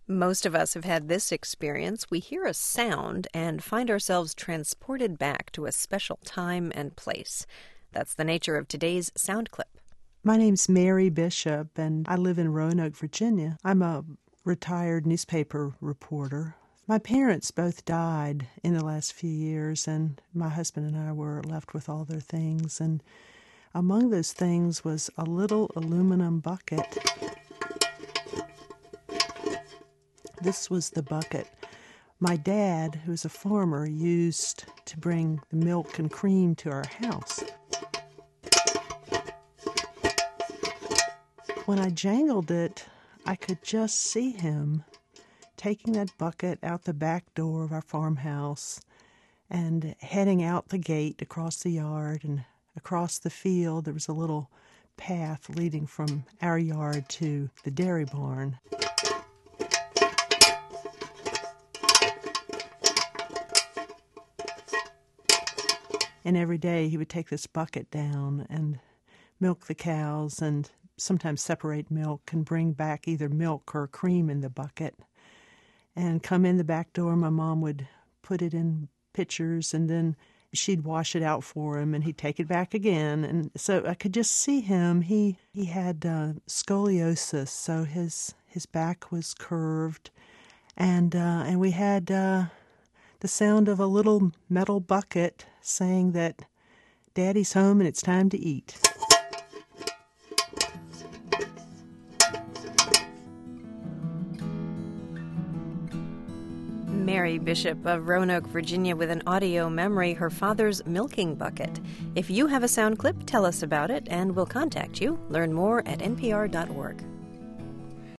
Most of us have had this experience. We hear a sound and find ourselves transported back to a special time and place. That's the nature of today's sound clip. My name's Mary Bishop, and I live in Roanoke, Virginia. I'm a retired newspaper reporter. My parents both died in the last few years, and my husband and I were left with all their things. And among those things was a little aluminum bucket. This was the bucket my dad, who was a farmer, used to bring the milk and cream to our house. When I jangled it, I could just see him taking that bucket out the back door of our farmhouse and heading out the gate across the yard and across the field. There was a little path leading from our yard to the dairy barn. And every day he would take this bucket down and milk the cows and sometimes separate milk and bring back either milk or cream in the bucket and come in the back door. My mom would put it in pitchers and then she'd wash it out for him and he'd take it back again. And so I could just see him. He had scoliosis, so his back was curved, and we had the sound of a little metal bucket saying that Daddy's home and it's time to eat. Mary Bishop of Roanoke, Virginia, with an audio memory, her father's milking bucket. If you have a sound clip, tell us about it, and we'll contact you. Learn more at npr.org.